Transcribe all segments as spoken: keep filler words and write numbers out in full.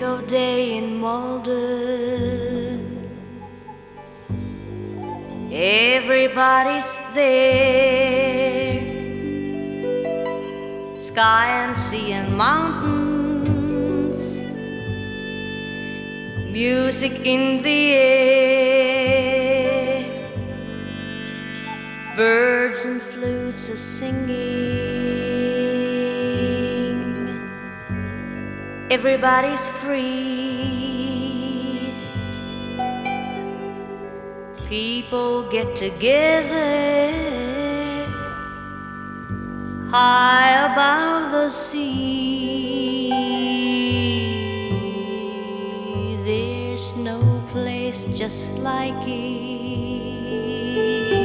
of day in Malden. Everybody's there, sky and sea and mountains, music in the air, birds and flutes are singing. Everybody's free. People get together high above the sea. There's no place just like it.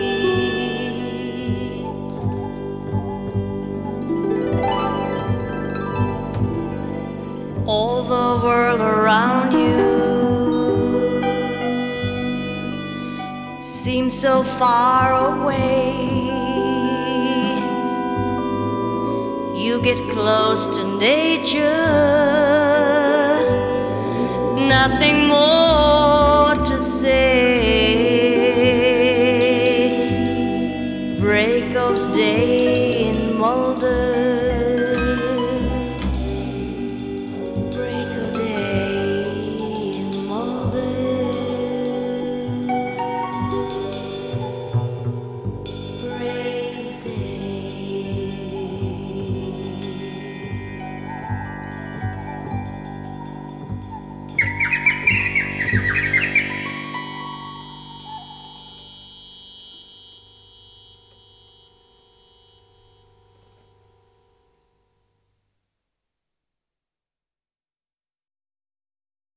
All the world around you seems so far away. You get close to nature, nothing more to say. Break of day in Malden.